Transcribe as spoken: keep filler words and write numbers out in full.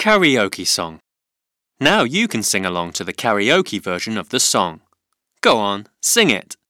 Karaoke song. Now you can sing along to the karaoke version of the song. Go on, sing it.